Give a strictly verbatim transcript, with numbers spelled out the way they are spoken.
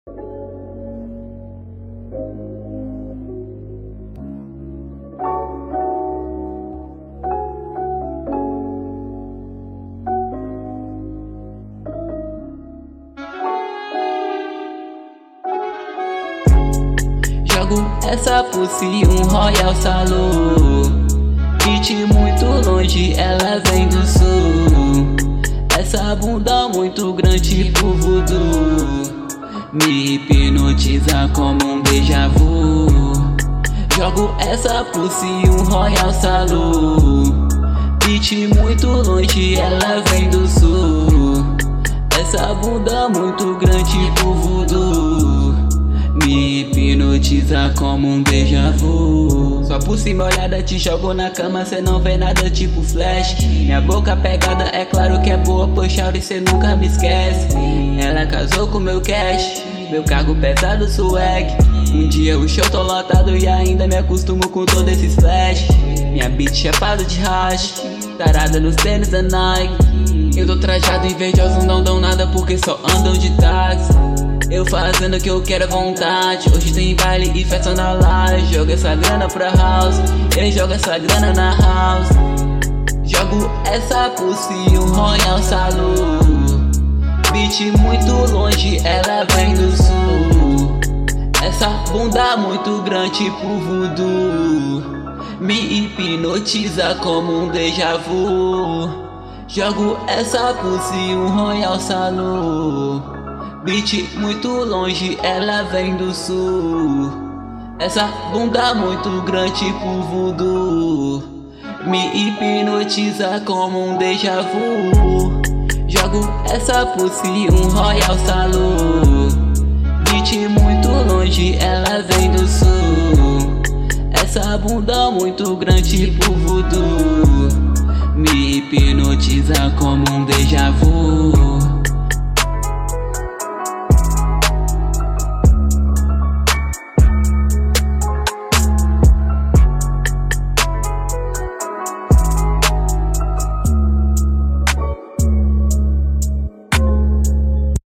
Jogo essa pussy um Royal Salô. Beat muito longe, ela vem do sul. Essa bunda muito grande pro voodoo me hipnotiza como um déjà vu. Jogo essa pussy um Royal Salô. Beat muito longe, ela vem do sul. Essa bunda muito grande pro voodoo me hipnotiza como um déjà vu. Só por cima olhada te jogo na cama, cê não vê nada tipo flash. Minha boca pegada é claro que é boa, poxa, e cê nunca me esquece. Ela casou com meu cash, meu cargo pesado swag. Um dia o show tô lotado e ainda me acostumo com todo esse flash. Minha beat chapada de hash, tarada nos tênis da Nike. Eu tô trajado invejoso, não dão nada porque só andam de táxi. Eu fazendo o que eu quero à vontade. Hoje tem baile e festa na laje. Joga essa grana pra house, ele joga essa grana na house. Jogo essa pussy um Royal Salô. Beat muito longe, ela vem do sul. Essa bunda muito grande pro voodoo me hipnotiza como um déjà vu. Jogo essa pussy um Royal Salô. Beat muito longe, ela vem do sul. Essa bunda muito grande pro voodoo me hipnotiza como um déjà vu. Jogo essa pussy um Royal Salô. Beat muito longe, ela vem do sul. Essa bunda muito grande pro voodoo me hipnotiza como um déjà vu.